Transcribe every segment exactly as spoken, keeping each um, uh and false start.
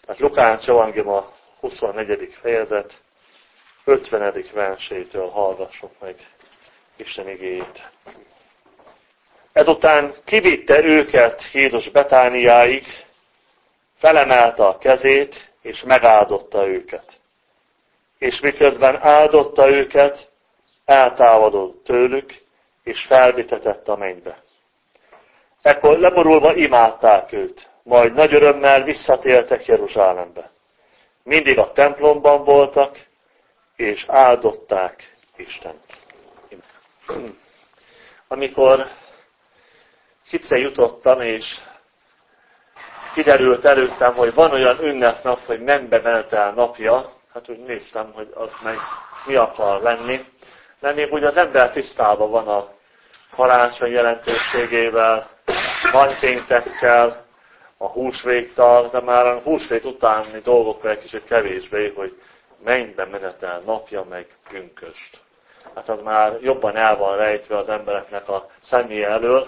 Tehát Lukács evangélium a huszonnegyedik fejezet, ötvenedik versétől hallgassuk meg Isten igéjét. Ezután kivitte őket Jézus Betániáig, felemelte a kezét, és megáldotta őket. És miközben áldotta őket, eltávolodott tőlük, és felvitetett a mennybe. Ekkor leborulva imádták őt, majd nagy örömmel visszatértek Jeruzsálembe. Mindig a templomban voltak, és áldották Istent. Amikor Hice jutottam, és kiderült előttem, hogy van olyan ünnepnap, hogy mennybe menetel napja, hát úgy néztem, hogy az meg mi akar lenni. De még úgy az ember tisztában van a karácsony jelentőségével, nagypéntekkel, a húsvéttal, de már a húsvét utáni dolgokkal egy kicsit kevésbé, hogy mennybe menetel napja, meg pünköst. Hát az már jobban el van rejtve az embereknek a személye elől.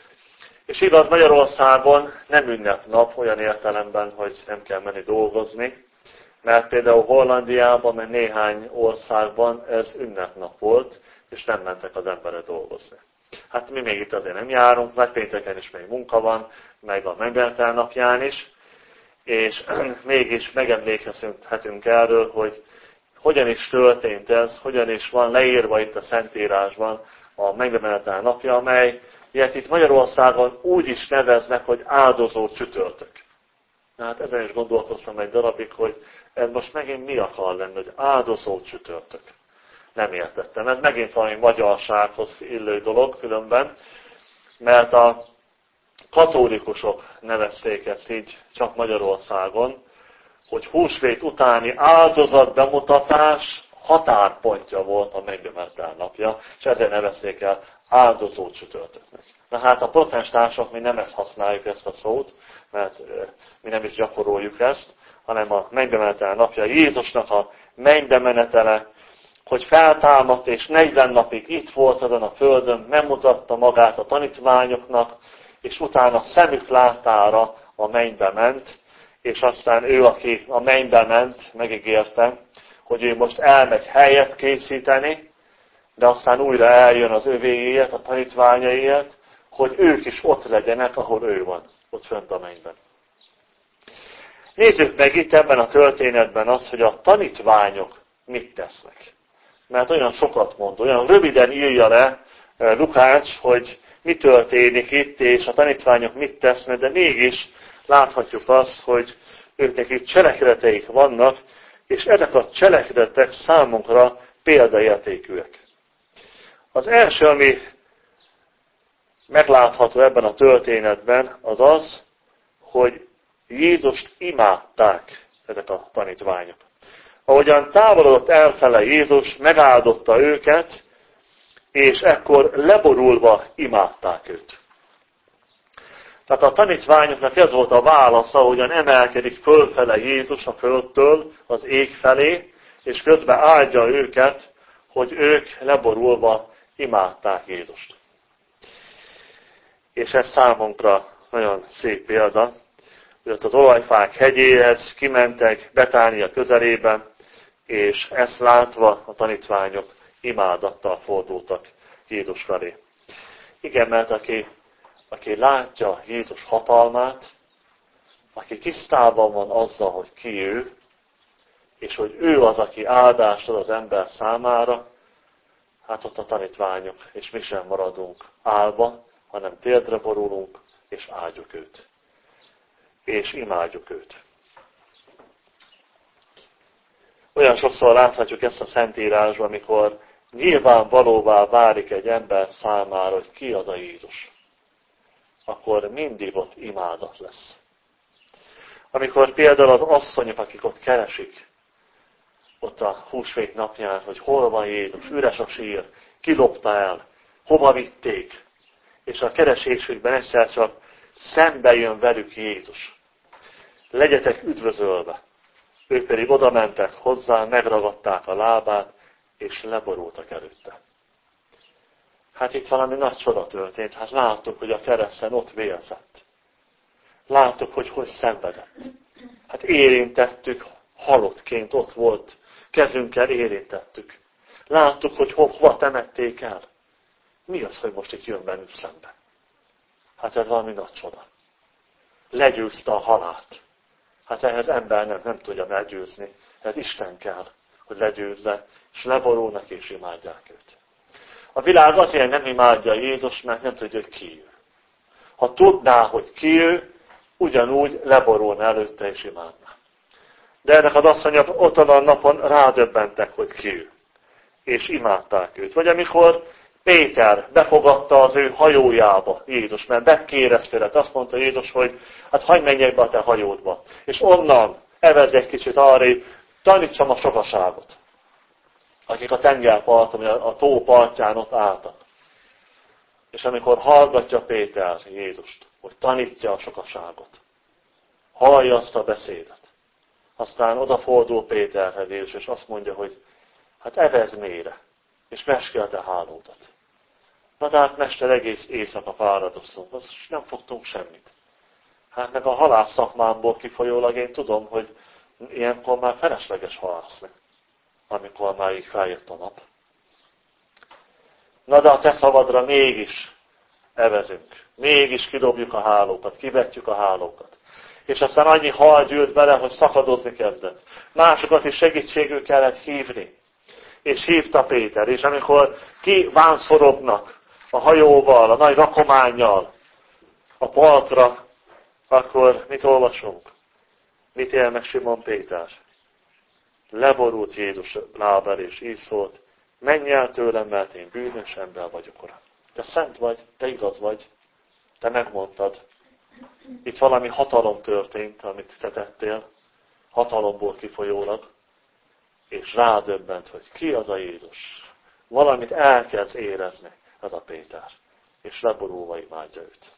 És igaz, Magyarországon nem ünnepnap olyan értelemben, hogy nem kell menni dolgozni, mert például Hollandiában, meg néhány országban ez ünnepnap volt, és nem mentek az emberek dolgozni. Hát mi még itt azért nem járunk, meg pénteken is még munka van, meg a megbenetel napján is, és mégis megemlékezhetünk erről, hogy hogyan is történt ez, hogyan is van leírva itt a Szentírásban a megbenetel napja, amely ilyet itt Magyarországon úgy is neveznek, hogy áldozó csütörtök. Hát ezen is gondolkoztam egy darabig, hogy ez most megint mi akar lenni, hogy áldozó csütörtök. Nem értettem. Ez megint valami magyarsághoz illő dolog különben, mert a katolikusok nevezték ezt így csak Magyarországon, hogy húsvét utáni áldozat bemutatás határpontja volt a megbemenetel napja, és ezért nevezték el áldozó csütörtöknek. Na hát a protestánsok, mi nem ezt használjuk, ezt a szót, mert mi nem is gyakoroljuk ezt, hanem a megbemenetel napja, Jézusnak a mennybemenetele, hogy feltámadt és negyven napig itt volt azon a földön, megmutatta magát a tanítványoknak, és utána szemük látára a mennybe ment, és aztán ő, aki a mennybe ment, megígérte, hogy ő most elmegy helyet készíteni, de aztán újra eljön az övéért, a tanítványaiért, hogy ők is ott legyenek, ahol ő van, ott fönt a mennyben. Nézzük meg itt ebben a történetben azt, hogy a tanítványok mit tesznek. Mert olyan sokat mond, olyan röviden írja le Lukács, hogy mi történik itt, és a tanítványok mit tesznek, de mégis láthatjuk azt, hogy őknek itt cselekedeteik vannak, és ezek a cselekedetek számunkra példaértékűek. Az első, ami meglátható ebben a történetben, az az, hogy Jézust imádták ezek a tanítványok. Ahogyan távolodott elfele Jézus, megáldotta őket, és ekkor leborulva imádták őt. Tehát a tanítványoknak ez volt a válasza, ahogyan emelkedik fölfele Jézus a földtől az ég felé, és közben áldja őket, hogy ők leborulva imádták Jézust. És ez számunkra nagyon szép példa, hogy ott az olajfák hegyéhez kimentek Betánia közelébe, és ezt látva a tanítványok imádattal fordultak Jézus felé. Igen, mert aki, aki látja Jézus hatalmát, aki tisztában van azzal, hogy ki ő, és hogy ő az, aki áldást ad az ember számára, hát ott a tanítványok, és mi sem maradunk álba, hanem térdre borulunk, és áldjuk őt. És imádjuk őt. Olyan sokszor láthatjuk ezt a Szentírásban, amikor nyilvánvalóvá válik egy ember számára, hogy ki az a Jézus. Akkor mindig ott imádat lesz. Amikor például az asszonyok, akik ott keresik, ott a húsvét napján, hogy hol van Jézus, üres a sír, kidobta el, hova vitték, és a keresésükben egyszer csak szembe jön velük Jézus. Legyetek üdvözölve. Ők pedig oda mentek hozzá, megragadták a lábát, és leborultak előtte. Hát itt valami nagy csoda történt. Hát láttuk, hogy a kereszten ott vérzett. Láttuk, hogy hogy szenvedett. Hát érintettük, halottként ott volt, kezünkkel érintettük. Láttuk, hogy hova temették el. Mi az, hogy most itt jön velünk szembe? Hát ez valami nagy csoda. Legyőzte a halált. Hát ehhez ember nem, nem tudja legyőzni. Ez Isten kell, hogy legyőzze, és leborulnak és imádják őt. A világ azért nem imádja Jézus, mert nem tudja, hogy ki ő. Ha tudná, hogy ki ő, ugyanúgy leborulna előtte és imádná. De ennek az asszonyok ott a napon rádöbbentek, hogy ki ő. És imádták őt. Vagy amikor Péter befogadta az ő hajójába Jézus, mert bekérezkedett, azt mondta Jézus, hogy hát hagyj menjek be a te hajódba. És onnan evezd egy kicsit arrébb, tanítsam a sokaságot. Akik a tengerparton, a tó partján ott álltak. És amikor hallgatja Péter Jézust, hogy tanítja a sokaságot, hallja azt a beszédet, aztán odafordul Péterhez Jézus, és azt mondja, hogy hát evezd mélyre, és vess ki a te hálódat. Na de hát mester, egész éjszaka fáradoztunk, és nem fogtunk semmit. Hát meg a halász szakmámból kifolyólag én tudom, hogy ilyenkor már felesleges halászni, amikor már így feljött a nap. Na de a te szabadra mégis evezünk, mégis kidobjuk a hálókat, kivetjük a hálókat. És aztán annyi hal gyűlt bele, hogy szakadozni kezdett. Másokat is segítségül kellett hívni. És hívta Péter, és amikor kivánszorognak a hajóval, a nagy rakománnyal a partra, akkor mit olvasunk? Mit él meg Simon Péter? Leborult Jézus lábára, és így szólt, menj el tőlem, mert én bűnös ember vagyok, Uram. Te szent vagy, te igaz vagy, te megmondtad. Itt valami hatalom történt, amit te tettél, hatalomból kifolyólag, és rádöbbent, hogy ki az a Jézus. Valamit elkezd érezni ez a Péter, és leborulva imádja őt.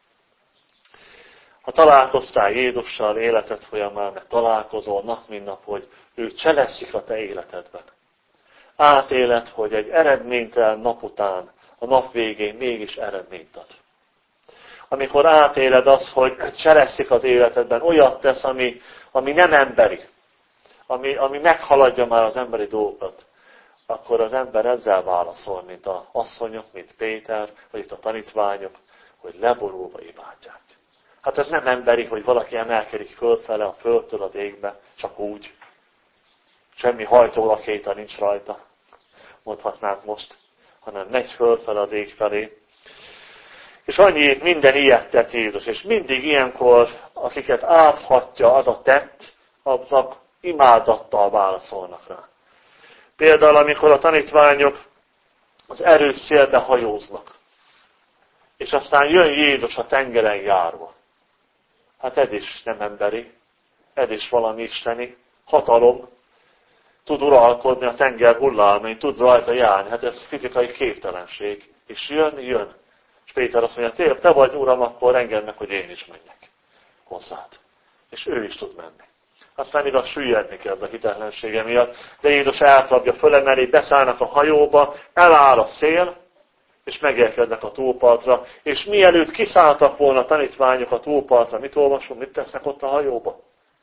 Ha találkoztál Jézussal életed folyamán, mert találkozol nap mint nap, hogy ő cselekszik a te életedben. Átéled, hogy egy eredménytelen nap után, a nap végén mégis eredményt ad. Amikor átéled azt, hogy cselekszik az életedben, olyat tesz, ami, ami nem emberi, ami, ami meghaladja már az emberi dolgokat, akkor az ember ezzel válaszol, mint az asszonyok, mint Péter, vagy itt a tanítványok, hogy leborulva imádják. Hát ez nem emberi, hogy valaki emelkedik fölfele a földtől az égbe, csak úgy. Semmi hajtólakéta nincs rajta, mondhatnánk most, hanem megy fölfele az ég felé. És annyi, minden ilyet tett Jézus, és mindig ilyenkor, akiket áthatja az a tett, azok imádattal válaszolnak rá. Például, amikor a tanítványok az erős szélbe hajóznak, és aztán jön Jézus a tengeren járva. Hát ez is nem emberi, ez is valami isteni, hatalom, tud uralkodni a tenger hullámain, tud rajta járni, hát ez fizikai képtelenség. És jön, jön. És Péter azt mondja, te vagy Uram, akkor engedd meg, hogy én is menjek hozzád. És ő is tud menni. Aztán igaz, süllyedni kezd a hitetlensége miatt, de Jézus átrabja, fölemeli, beszállnak a hajóba, eláll a szél, és megérkeznek a túlpartra, és mielőtt kiszálltak volna a tanítványok a túlpartra, mit olvasunk, mit tesznek ott a hajóba?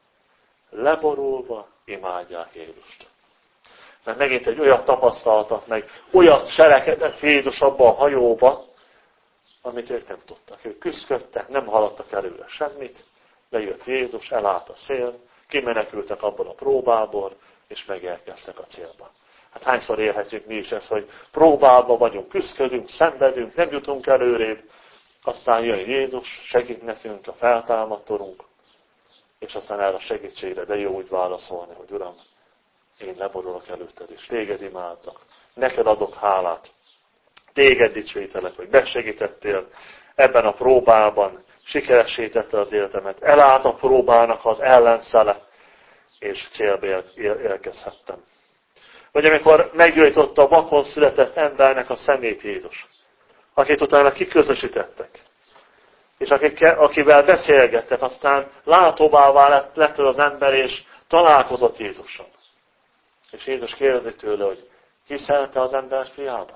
Leborulva imádják Jézust. Mert megint egy olyat tapasztaltak meg, olyat cselekedett Jézus abba a hajóba, amit ők nem tudtak. Ők küzdködtek, nem haladtak előre semmit, lejött Jézus, elállt a szél, kimenekültek abból a próbából, és megérkeztek a célba. Hát hányszor élhetjük mi is ezt, hogy próbában vagyunk, küzdködünk, szenvedünk, nem jutunk előrébb, aztán jön Jézus, segít nekünk, a feltámadtunk, és aztán erre a segítségre, de jó úgy válaszolni, hogy Uram, én leborulok előtted, és téged imádlak, neked adok hálát, téged dicsőítelek, hogy megsegítettél ebben a próbában, sikeresítetted az életemet, elállt a próbának az ellenszele, és célba érkezhettem. Vagy amikor meggyújtotta a vakon született embernek a szemét Jézus, akit utána kiközösítettek, és akivel beszélgettek, aztán látóvá lett, lett az ember, és találkozott Jézussal. És Jézus kérdezi tőle, hogy hiszel te az ember fiában?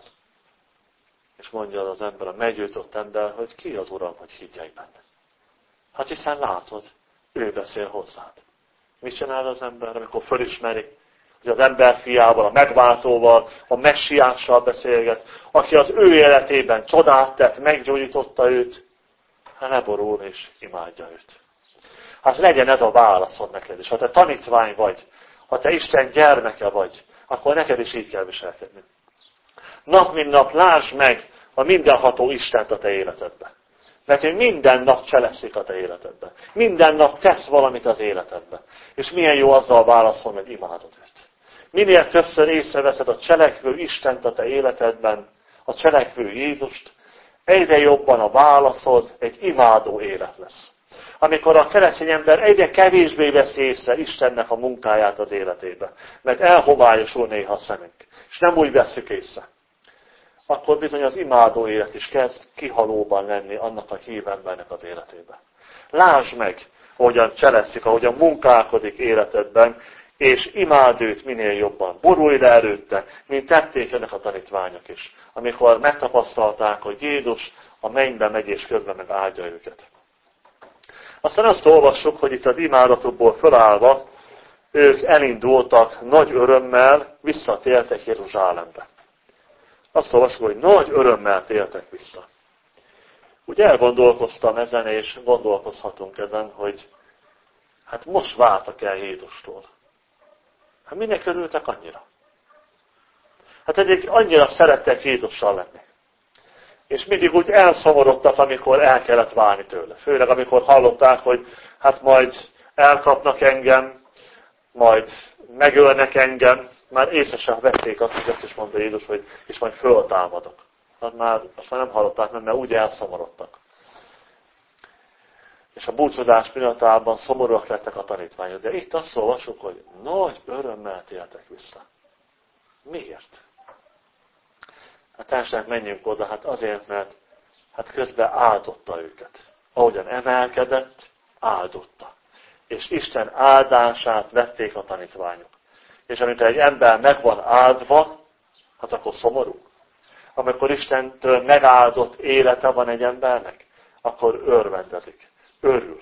És mondja az ember, a meggyújtott ember, hogy ki az Uram, hogy higgyek benne. Hát hiszen látod, ő beszél hozzád. Mit csinál az ember, amikor fölismeri, hogy az ember fiával, a megváltóval, a messiással beszélget, aki az ő életében csodát tett, meggyógyította őt, hát leborul és imádja őt. Hát legyen ez a válaszod neked is. Ha te tanítvány vagy, ha te Isten gyermeke vagy, akkor neked is így kell viselkedni. Nap mint nap lásd meg a mindenható Istent a te életedbe. Mert ő minden nap cselekszik a te életedbe. Minden nap tesz valamit az életedbe. És milyen jó azzal válaszolni, hogy imádod őt. Minél többször észreveszed a cselekvő Istent a te életedben, a cselekvő Jézust, egyre jobban a válaszod egy imádó élet lesz. Amikor a keresztény ember egyre kevésbé veszi észre Istennek a munkáját az életébe, mert elhomályosul néha a szemünk, és nem úgy vesszük észre, akkor bizony az imádó élet is kezd kihalóban lenni annak a hív embernek az életébe. Lásd meg, ahogyan cselekszik, ahogyan munkálkodik életedben, és imád őt minél jobban. Borulj le előtte, mint tették ezek a tanítványok is, amikor megtapasztalták, hogy Jézus a mennybe megy és közben meg áldja őket. Aztán azt olvassuk, hogy itt az imádatokból fölállva, ők elindultak nagy örömmel, visszatértek Jeruzsálembe. Azt olvassuk, hogy nagy örömmel tértek vissza. Úgy elgondolkoztam ezen, és gondolkozhatunk ezen, hogy hát most váltak el Jézustól. Hát minek örültek annyira? Hát egyik annyira szerettek Jézussal lenni. És mindig úgy elszomorodtak, amikor el kellett válni tőle. Főleg amikor hallották, hogy hát majd elkapnak engem, majd megölnek engem. Már észre sem vették azt, hogy azt is mondta Jézus, hogy és majd föltámadok. Azt már, azt már nem hallották, mert úgy elszomorodtak. És a búcsúzás pillanatában szomorúak lettek a tanítványok. De itt azt olvasjuk, hogy nagy örömmel tértek vissza. Miért? Hát társadalmat menjünk oda, hát azért, mert hát közben áldotta őket. Ahogyan emelkedett, áldotta. És Isten áldását vették a tanítványok. És amikor egy ember meg van áldva, hát akkor szomorú. Amikor Istentől megáldott élete van egy embernek, akkor örvendezik, örül.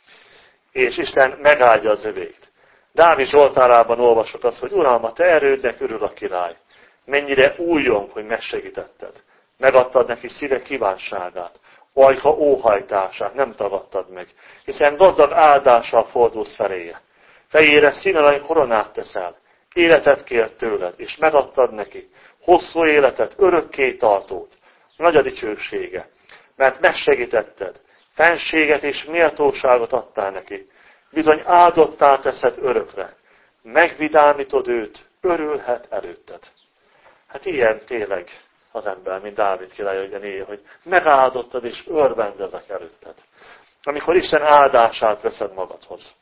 És Isten megáldja az övéit. Dávid Zsoltárában olvasott azt, hogy Uram, a te erődnek örül a király. Mennyire újjong, hogy megsegítetted. Megadtad neki szíve kívánságát, ajka óhajtását, nem tagadtad meg. Hiszen gazdag áldással fordulsz feléje. Fejére színalany koronát teszel. Életet kért tőled, és megadtad neki. Hosszú életet, örökké tartót. Nagy a dicsősége. Mert megsegítetted. Fenséget és méltóságot adtál neki. Bizony áldottá teszed örökre. Megvidámítod őt, örülhet előtted. Hát ilyen tényleg az ember, mint Dávid király, ugyanígy, hogy megáldottad és örvendezek előtted. Amikor Isten áldását veszed magadhoz,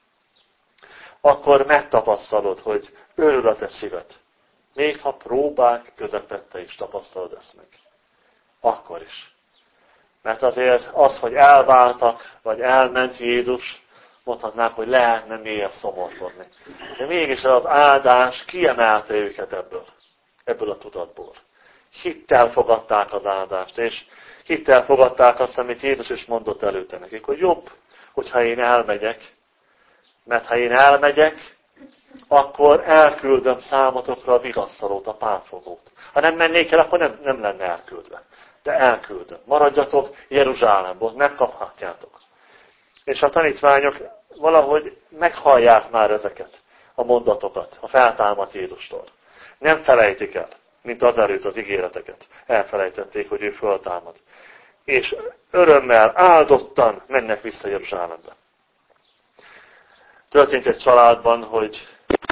akkor megtapasztalod, hogy örül a te szíved. Még ha próbák közepette is tapasztalod ezt meg. Akkor is. Mert azért az, hogy elváltak, vagy elment Jézus, mondhatnák, hogy lehetne miért szomorkodni. De mégis az áldás kiemelte őket ebből. Ebből a tudatból. Hittel fogadták az áldást, és hittel fogadták azt, amit Jézus is mondott előtte nekik, hogy jobb, hogyha én elmegyek, mert ha én elmegyek, akkor elküldöm számotokra a vigasztalót, a pálfogót. Ha nem mennék el, akkor nem, nem lenne elküldve. De elküldöm. Maradjatok Jeruzsálemból, megkaphatjátok. És a tanítványok valahogy meghallják már ezeket a mondatokat, a feltámadt Jézustól. Nem felejtik el, mint azelőtt az ígéreteket. Elfelejtették, hogy ő föltámad. És örömmel, áldottan mennek vissza Jeruzsálembe. Történt egy családban, hogy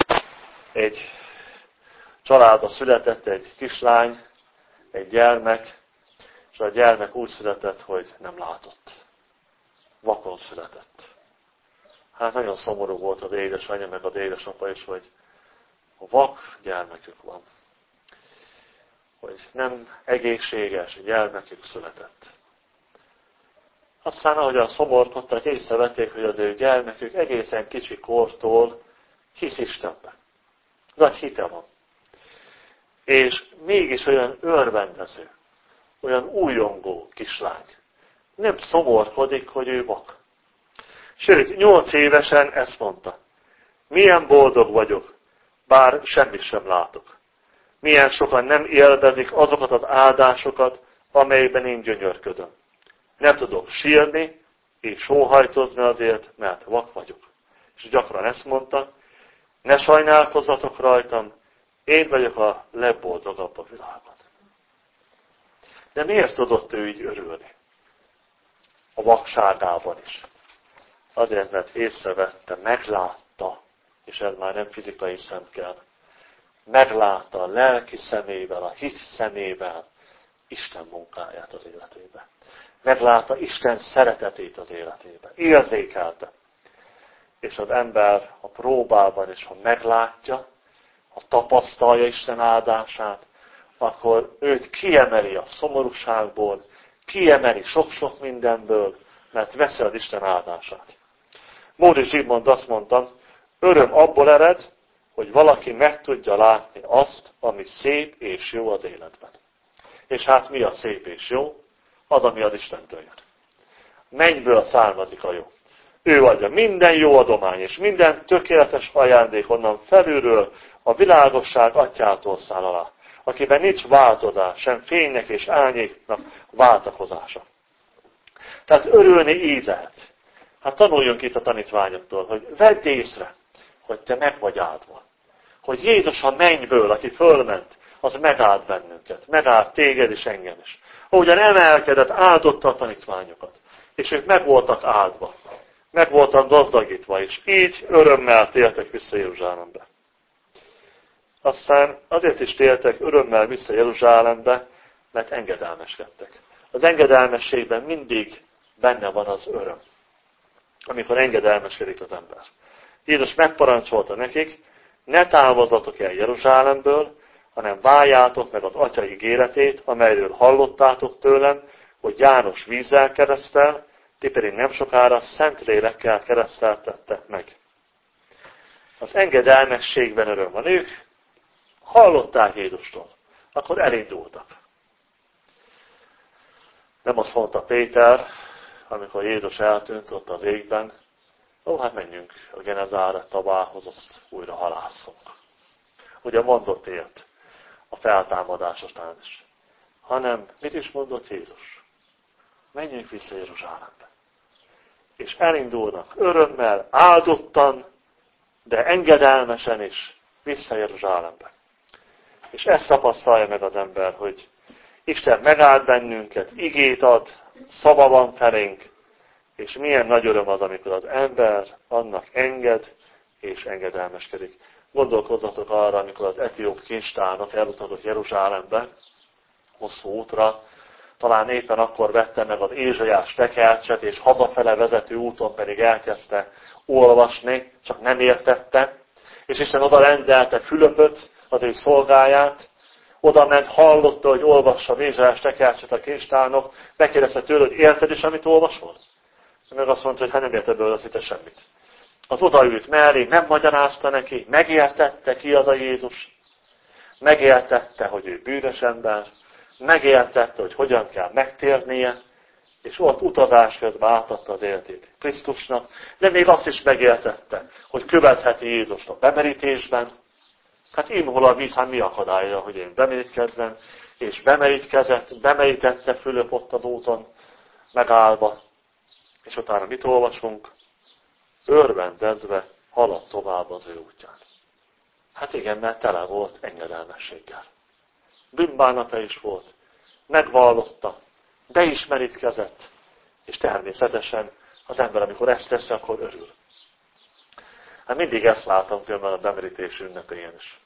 egy családba született egy kislány, egy gyermek, és a gyermek úgy született, hogy nem látott. Vakon született. Hát nagyon szomorú volt az édesanyja, meg az édesapa is, hogy vak gyermekük van. Hogy nem egészséges gyermekük született. Aztán, ahogyan szomorkodtak, észrevették, hogy az ő gyermekük egészen kicsi kortól hisz Istenben. Nagy hite van. És mégis olyan örvendező, olyan újongó kislány. Nem szomorkodik, hogy ő vak. Sőt, nyolc évesen ezt mondta. Milyen boldog vagyok, bár semmit sem látok. Milyen sokan nem élvezik azokat az áldásokat, amelyben én gyönyörködöm. Nem tudok sírni és sóhajtozni azért, mert vak vagyok. És gyakran ezt mondta, ne sajnálkozzatok rajtam, én vagyok a legboldogabb a világon. De miért tudott ő így örülni? A vakságában is. Azért, mert észrevette, meglátta, és ez már nem fizikai szem kell, meglátta a lelki szemével, a hit szemével Isten munkáját az életében. Meglátta Isten szeretetét az életében. Érzékelte. És az ember a próbában is, ha meglátja, ha tapasztalja Isten áldását, akkor őt kiemeli a szomorúságból, kiemeli sok-sok mindenből, mert veszi az Isten áldását. Móri Zsigmond azt mondta, öröm abból ered, hogy valaki meg tudja látni azt, ami szép és jó az életben. És hát mi a szép és jó? Az, ami az Istentől jön. Mennyből származik a jó. Ő adja minden jó adomány, és minden tökéletes ajándék onnan felülről a világosság atyától száll alá, akiben nincs változás, sem fénynek és árnyéknak váltakozása. Tehát örülni így lehet. Hát tanuljunk itt a tanítványoktól, hogy vedd észre, hogy te meg vagy áldva. Hogy Jézus a mennyből, aki fölment, az megáld bennünket. Megáld téged és engem is. Ahogyan emelkedett, áldotta a tanítványokat. És ők meg voltak áldva. Meg voltak gazdagítva, és így örömmel tértek vissza Jeruzsálembe. Aztán azért is tértek örömmel vissza Jeruzsálembe, mert engedelmeskedtek. Az engedelmességben mindig benne van az öröm, amikor engedelmeskedik az ember. Jézus megparancsolta nekik, ne távozzatok el Jeruzsálemből, hanem várjátok meg az Atya ígéretét, amelyről hallottátok tőlem, hogy János vízzel keresztel, ti pedig nem sokára Szentlélekkel kereszteltettek meg. Az engedelmességben öröm van. Ők hallották Jézustól, akkor elindultak. Nem azt mondta Péter, amikor Jézus eltűnt ott az égben, ó, hát menjünk a Genezáret tavához, azt újra halásszunk. Ugye mondott ilyet a feltámadás után is. Hanem mit is mondott Jézus? Menjünk vissza Jeruzsálembe. És elindulnak örömmel, áldottan, de engedelmesen is vissza Jeruzsálembe. És ezt tapasztalja meg az ember, hogy Isten megáld bennünket, igét ad, szava van felénk, és milyen nagy öröm az, amikor az ember annak enged és engedelmeskedik. Gondolkozzatok arra, amikor az etióp kincstárnok elutazott Jeruzsálembe, hosszú útra, talán éppen akkor vette meg az Ézsaiás tekercset, és hazafele vezető úton pedig elkezdte olvasni, csak nem értette, és Isten oda rendelte Fülöpöt, az ő szolgáját, oda ment, hallotta, hogy olvassa az Ézsaiás tekercset a kincstárnok, megkérdezte tőle, hogy érted is, amit olvasol? Meg azt mondta, hogy hát nem érted belőle szinte semmit. Az odaült mellé, nem magyarázta neki, megértette ki az a Jézus, megértette, hogy ő bűnös ember, megértette, hogy hogyan kell megtérnie, és ott utazás közben átadta az életét Krisztusnak, de még azt is megértette, hogy követheti Jézust a bemerítésben. Hát imhol a víz, hát mi akadálya, hogy én bemerítkezzem, és bemerítkezett, bemerítette Fülöp ott az úton, megállva, és utána mit olvasunk? Örvendezve haladt tovább az ő útján. Hát igen, mert tele volt engedelmességgel. Bűnbánata is volt, megvallotta, beismerítkezett, és természetesen az ember, amikor ezt teszi, akkor örül. Hát mindig ezt látom különben a bemerítés ünnepén is.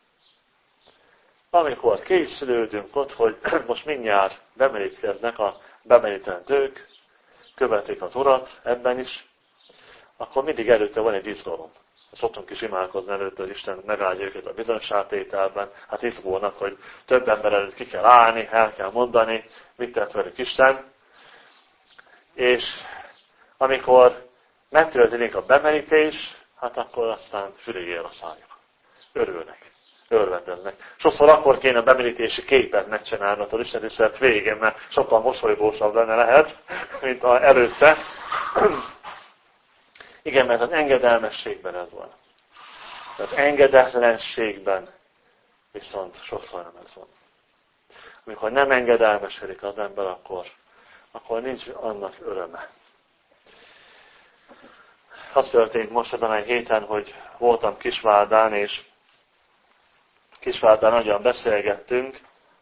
Amikor készülődünk ott, hogy most mindjárt bemerítkeznek a bemerítendők, követik az Urat ebben is, akkor mindig előtte van egy izgalom. Szoktunk is imádkozni előtte, hogy Isten megáldja őket a bizonyságtételben. Hát izgulnak, hogy több ember előtt ki kell állni, el kell mondani, mit tett velük Isten. És amikor megtörténik a bemerítés, hát akkor aztán fülig ér a szájuk. Örülnek, örvendeznek. Sokszor akkor kéne a bemerítési képet megcsinálni az Isten tisztelet végén, mert sokkal mosolygósabb lenne lehet, mint a előtte. Igen, mert az engedelmességben ez van. Az engedetlenségben viszont sokszor nem ez van. Amikor nem engedelmesedik az ember, akkor, akkor nincs annak öröme. Az történt most ezen a héten, hogy voltam Kisvárdán, és Kisvárdán nagyon beszélgettünk.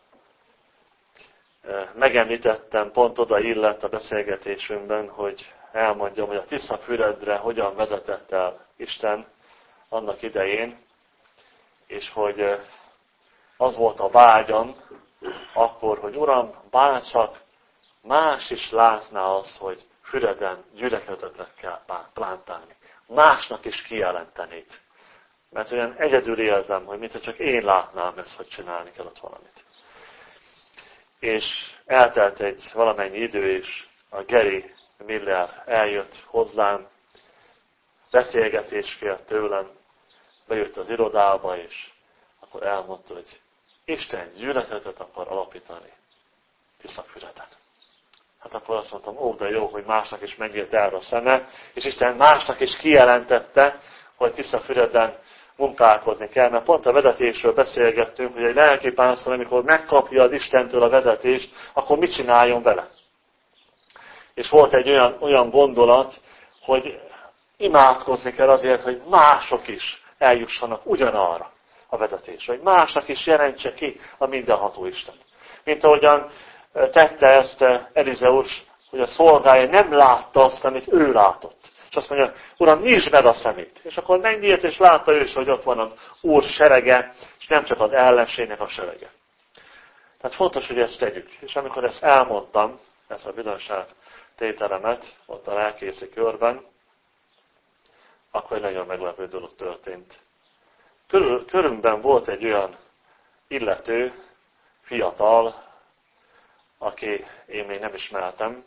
Megemlítettem, pont oda illett a beszélgetésünkben, hogy elmondjam, hogy a Tiszafüredre hogyan vezetett el Isten annak idején, és hogy az volt a vágyam akkor, hogy Uram, bárcsak más is látná azt, hogy Füreden gyülekezetet kell plántálni. Másnak is kijelentenéd. Mert olyan egyedül érzem, hogy mintha csak én látnám ezt, hogy csinálni kell ott valamit. És eltelt egy valamennyi idő, és a Geri Miller eljött hozzám, beszélgetést kért tőlem, bejött az irodába, és akkor elmondta, hogy Isten gyülekezetet akar alapítani Tiszafüreden. Hát akkor azt mondtam, ó, de jó, hogy másnak is megnyílt erre a szeme, és Isten másnak is kijelentette, hogy Tiszafüreden munkálkodni kell, mert pont a vezetésről beszélgettünk, hogy egy lelkipásztor, amikor megkapja az Istentől a vezetést, akkor mit csináljon vele? És volt egy olyan, olyan gondolat, hogy imádkozni kell azért, hogy mások is eljussanak ugyanarra a vezetésre, hogy másnak is jelentse ki a mindenható Isten. Mint ahogyan tette ezt Elizeus, hogy a szolgája nem látta azt, amit ő látott. És azt mondja, Uram, nyisd meg a szemét. És akkor megnyílt, és látta ő is, hogy ott van az Úr serege, és nem csak az ellenségnek a serege. Tehát fontos, hogy ezt tegyük. És amikor ezt elmondtam, ezt a bizonyság tételemet, ott a lelkészi körben, akkor egy nagyon meglepő dolog történt. Körül, körünkben volt egy olyan illető, fiatal, aki én még nem ismertem,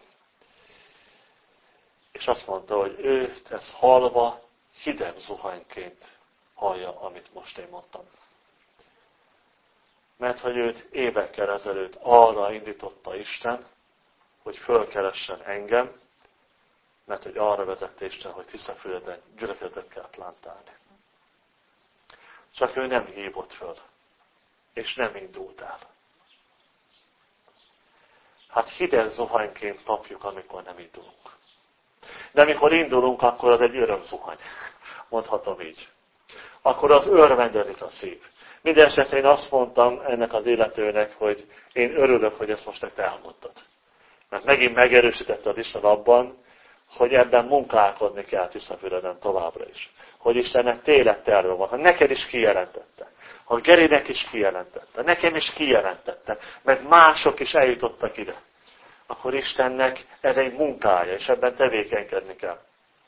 és azt mondta, hogy ő ezt hallva hideg zuhanyként hallja, amit most én mondtam. Mert hogy őt évekkel ezelőtt arra indította Isten, hogy fölkeressen engem, mert hogy arra vezette Isten, hogy Tiszafüreden gyülekezetet kell plántálni. Csak ő nem hívott föl, és nem indult el. Hát hideg zuhanyként kapjuk, amikor nem indulunk. De amikor indulunk, akkor az egy örömzuhany. Mondhatom így. Akkor az örvendezik a szív. Minden esetre én azt mondtam ennek az illetőnek, hogy én örülök, hogy ezt most neked elmondtad. Mert megint megerősítette az Isten abban, hogy ebben munkálkodni kell Tiszafüreden továbbra is. Hogy Istennek tényleg terve van. Ha neked is kijelentette. Ha Gerinek is kijelentette. Nekem is kijelentette. Mert mások is eljutottak ide. Akkor Istennek ez egy munkája, és ebben tevékenykedni kell.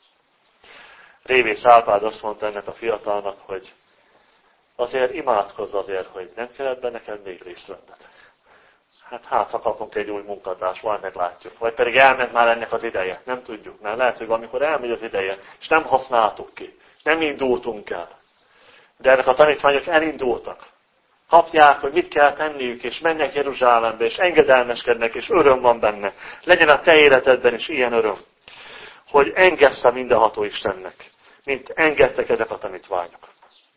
Révész Árpád azt mondta ennek a fiatalnak, hogy azért imádkozz azért, hogy nem kellett be neked még részt venned. Hát hát, ha kapunk egy új munkatárs, majd meglátjuk. Vagy pedig elment már ennek az ideje. Nem tudjuk, mert lehet, hogy valamikor elmegy az ideje, és nem használtuk ki. Nem indultunk el. De ennek a tanítványok elindultak. Kapják, hogy mit kell tenniük, és mennek Jeruzsálembe, és engedelmeskednek, és öröm van benne. Legyen a te életedben is ilyen öröm, hogy engedsz a mindenható Istennek, mint engedtek ezek a tanítványok.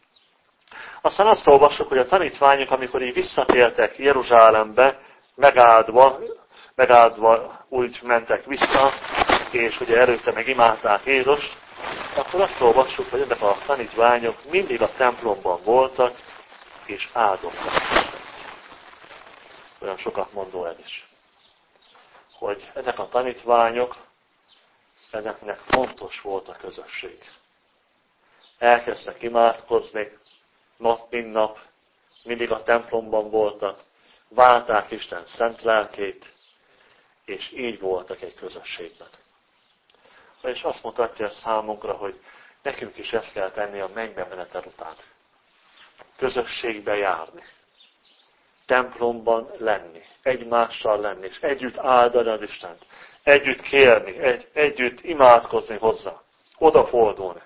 Aztán azt olvassuk, hogy a tanítványok, amikor így visszatértek Jeruzsálembe, megáldva, megáldva úgy mentek vissza, és ugye előtte meg imádták Jézust, akkor azt olvassuk, hogy ezek a tanítványok mindig a templomban voltak, és áldottak. Olyan sokat mondó ez is. Hogy ezek a tanítványok, ezeknek fontos volt a közösség. Elkezdtek imádkozni, nap mint nap, mindig a templomban voltak, várták Isten szent lelkét, és így voltak egy közösségben. És azt mutatja számunkra, hogy nekünk is ezt kell tenni a mennybe menetel után. Közösségbe járni. Templomban lenni. Egymással lenni. És együtt áldani az Istent. Együtt kérni. Egy, együtt imádkozni hozzá. Odafordulni.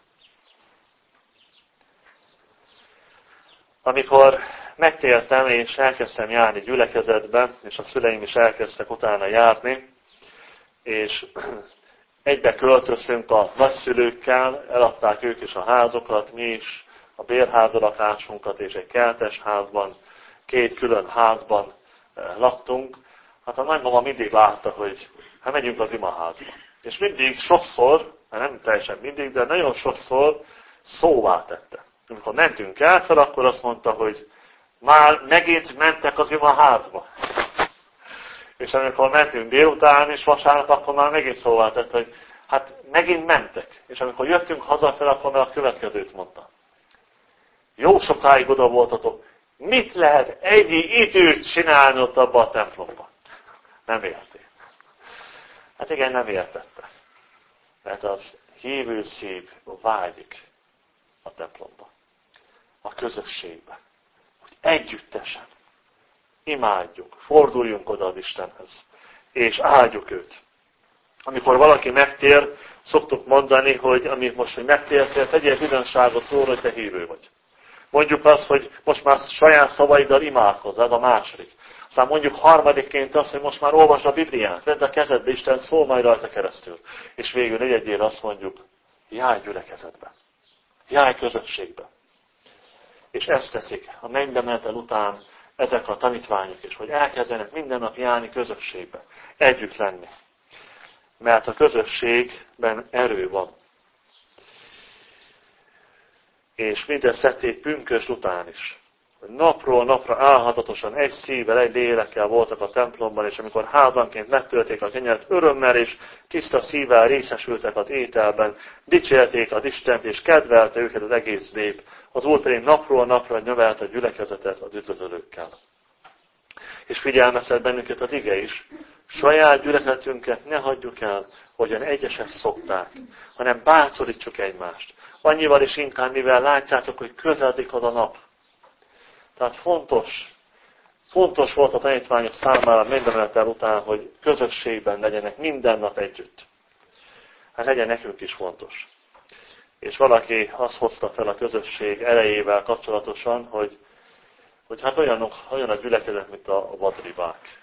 Amikor megtértem és elkezdtem járni gyülekezetbe, és a szüleim is elkezdtek utána járni, és egybe költöztünk a nagyszülőkkel, eladták ők is a házokat, mi is a bérházalakásunkat, és egy kertes házban, két külön házban laktunk. Hát a nagymama mindig látta, hogy hát megyünk az imaházba. És mindig, sokszor, nem teljesen mindig, de nagyon sokszor szóvá tette. Amikor mentünk el fel, akkor azt mondta, hogy már megint mentek az imaházba. És amikor mentünk délután és vasárnap, akkor már megint szóvá tett, hogy hát megint mentek. És amikor jöttünk hazafel, akkor már a következőt mondta. Jó sokáig oda voltatok, mit lehet egy időt csinálni ott abban a templomban? Nem érti. Hát igen, nem értette. Mert az hívő szív vágyik a templomba, a közösségbe, hogy együttesen imádjuk, forduljunk oda az Istenhez, és áldjuk őt. Amikor valaki megtér, szoktuk mondani, hogy amit most, hogy megtértél, tegyél bizonyságot róla, hogy te hívő vagy. Mondjuk azt, hogy most már saját szavaiddal imádkozz, ez a második. Aztán mondjuk harmadikként azt, hogy most már olvasd a Bibliát, vedd a kezedbe, Isten szól majd rajta keresztül. És végül negyedjére azt mondjuk, járj gyülekezetbe, járj közösségbe. És ezt teszik a mennybe menetel után ezek a tanítványok is, hogy elkezdenek minden nap járni közösségbe, együtt lenni. Mert a közösségben erő van. És mindezt tették pünkösd után is. Hogy napról napra álhatatosan egy szívvel, egy lélekkel voltak a templomban, és amikor házanként megtölték a kenyeret, örömmel és tiszta szívvel részesültek az ételben, dicsérték az Istent, és kedvelte őket az egész nép. Az Úr pedig napról napra növelte a gyülekezetet az üdvözölőkkel. És figyelmeztet bennünket az ige is, saját gyülekezetünket ne hagyjuk el, hogyan egyesek szokták, hanem bátorítsuk egymást. Annyival is inkább, mivel látjátok, hogy közeledik az a nap. Tehát fontos, fontos volt a tanítványok számára mindenmenetel után, hogy közösségben legyenek minden nap együtt. Hát legyen nekünk is fontos. És valaki azt hozta fel a közösség elejével kapcsolatosan, hogy, hogy hát olyanok, olyan a gyülekezet, mint a vadribák.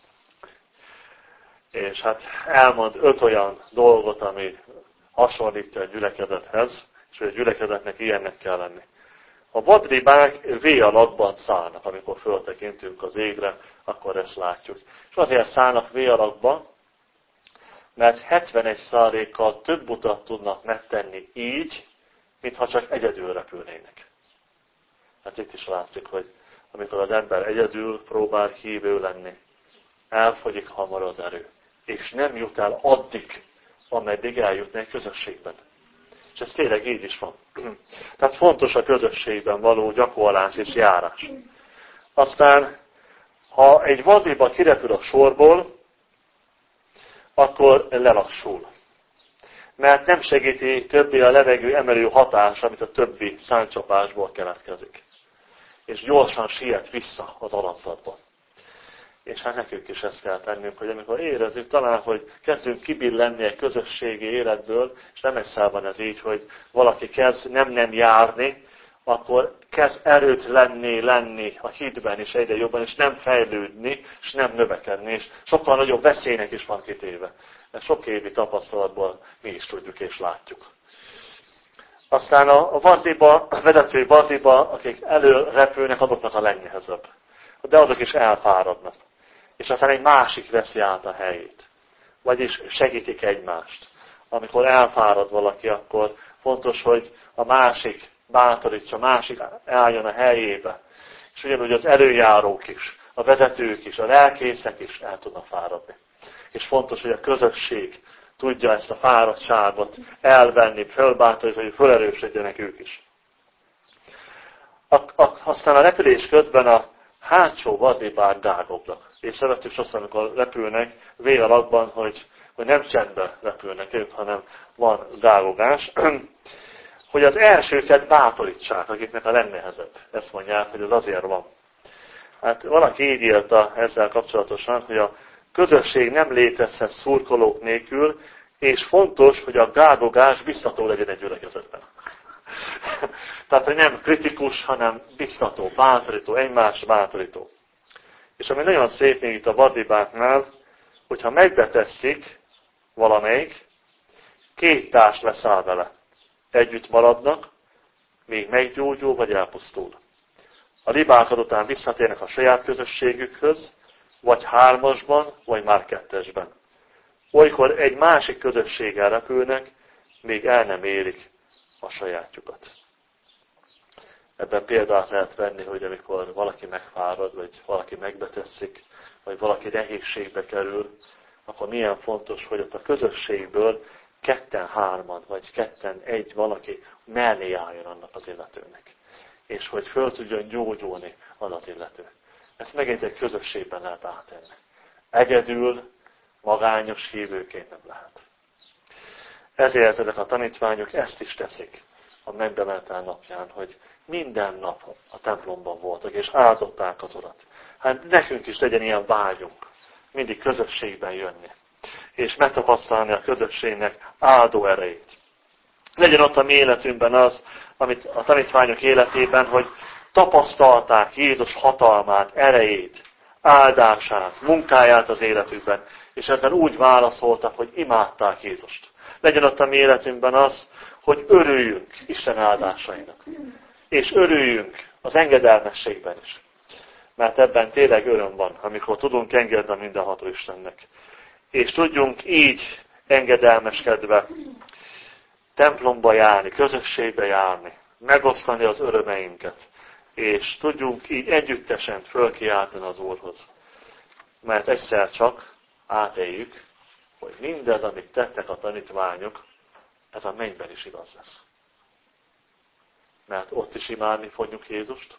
És hát elmond öt olyan dolgot, ami hasonlítja a gyülekezethez, és hogy a gyülekezetnek ilyennek kell lenni. A vadribák V alakban szállnak, amikor föltekintünk az égre, akkor ezt látjuk. És azért szállnak V alakban, mert hetvenegy százalékkal több utat tudnak megtenni így, mintha csak egyedül repülnének. Hát itt is látszik, hogy amikor az ember egyedül próbál hívő lenni, elfogyik hamar az erő, és nem jut el addig, ameddig eljutni egy közösségben. És ez tényleg így is van. Tehát fontos a közösségben való gyakorlás és járás. Aztán, ha egy vadriba kirepül a sorból, akkor lelassul. Mert nem segíti többé a levegő emelő hatás, amit a többi száncsapásból keletkezik. És gyorsan siet vissza az alakzatba. És hát nekünk is ezt kell tennünk, hogy amikor érezzük talán, hogy kezdünk kibillenni egy közösségi életből, és nem egyszer van ez így, hogy valaki kezd nem-nem járni, akkor kezd erőt lenni, lenni a hitben is egyre jobban, és nem fejlődni, és nem növekedni, és sokkal nagyobb veszélynek is van kitéve. Ezt sok évi tapasztalatból mi is tudjuk és látjuk. Aztán a vardiba, a vezetői vardiba, akik előrepülnek, azoknak a legnehezebb. De azok is elfáradnak. És aztán egy másik veszi át a helyét. Vagyis segítik egymást. Amikor elfárad valaki, akkor fontos, hogy a másik bátorítsa, a másik álljon a helyébe. És ugyanúgy az előjárók is, a vezetők is, a lelkészek is el tudnak fáradni. És fontos, hogy a közösség tudja ezt a fáradtságot elvenni, fölbátorítani, hogy fölerősödjenek ők is. Aztán a repülés közben a hátsó vadribák dágognak. És szeretjük sokszor, amikor repülnek, V alakban, hogy, hogy nem csendben repülnek ők, hanem van dágogás. Hogy az elsőket bátorítsák, akiknek a legnehezebb. Ezt mondják, hogy az azért van. Hát valaki így írta ezzel kapcsolatosan, hogy a közösség nem létezhet szurkolók nélkül, és fontos, hogy a dágogás biztató legyen egy gyülekezetben. Tehát, hogy nem kritikus, hanem biztató, bátorító, egymás bátorító. És ami nagyon szép még itt a vadribáknál, hogyha megbetegszik valamelyik, Két társ leszáll vele. Együtt maradnak, még meggyógyul, vagy elpusztul. A libák azután visszatérnek a saját közösségükhöz, vagy hármasban, vagy már kettesben. Olykor egy másik közösséggel repülnek, még el nem érik a sajátjukat. Ebben példát lehet venni, hogy amikor valaki megfárad, vagy valaki megbetegszik, vagy valaki nehézségbe kerül, akkor milyen fontos, hogy ott a közösségből ketten, hárman, vagy ketten, egy valaki mellé álljon annak az illetőnek. És hogy föl tudjon gyógyulni az az illető. Ezt megint egy közösségben lehet áttenni. Egyedül, magányos hívőként nem lehet. Ezért ezek a tanítványok ezt is teszik a megbemenetel napján, hogy minden nap a templomban voltak, és áldották az Urat. Hát nekünk is legyen ilyen vágyunk, mindig közösségben jönni, és megtapasztalni a közösségnek áldó erejét. Legyen ott a mi életünkben az, amit a tanítványok életében, hogy tapasztalták Jézus hatalmát, erejét, áldását, munkáját az életükben, és ezzel úgy válaszoltak, hogy imádták Jézust. Legyen ott a mi életünkben az, hogy örüljünk Isten áldásainak. És örüljünk az engedelmességben is. Mert ebben tényleg öröm van, amikor tudunk engedni a mindenható Istennek. És tudjunk így engedelmeskedve templomba járni, közösségbe járni, megosztani az örömeinket, és tudjunk így együttesen fölkiáltani az Úrhoz. Mert egyszer csak átéljük, hogy mindez, amit tettek a tanítványok, ez a mennyben is igaz lesz. Mert ott is imádni fogjuk Jézust,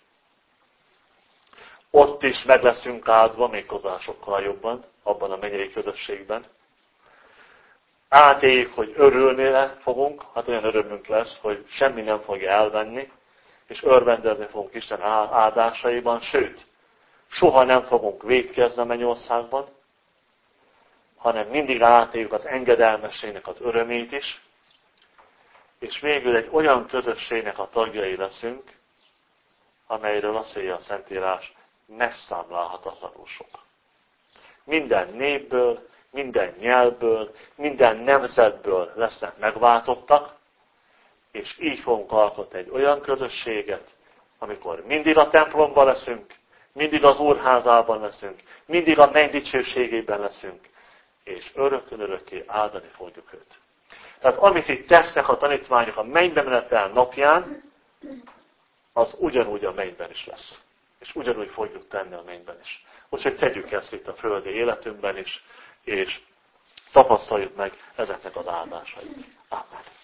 ott is meg leszünk áldva, méghozzá sokkal jobban, abban a mennyei közösségben. Átéljük, hogy örülni fogunk, hát olyan örömünk lesz, hogy semmi nem fogja elvenni, és örvendezni fogunk Isten áldásaiban, sőt, soha nem fogunk vétkezni a mennyországban, hanem mindig átéljük az engedelmességnek az örömét is, és végül egy olyan közösségnek a tagjai leszünk, amelyről azt mondja a Szentírás, megszámlálhatatlanul sok. Minden népből, minden nyelvből, minden nemzetből lesznek megváltottak, és így fogunk alkotni egy olyan közösséget, amikor mindig a templomban leszünk, mindig az Úrházában leszünk, mindig a menny dicsőségében leszünk, és örökön örökké áldani fogjuk őt. Tehát amit itt tesznek a tanítványok a mennybe menetel napján, az ugyanúgy a mennyben is lesz. És ugyanúgy fogjuk tenni a mennyben is. Úgyhogy tegyük ezt itt a földi életünkben is, és tapasztaljuk meg ezeknek az áldásait. Amen.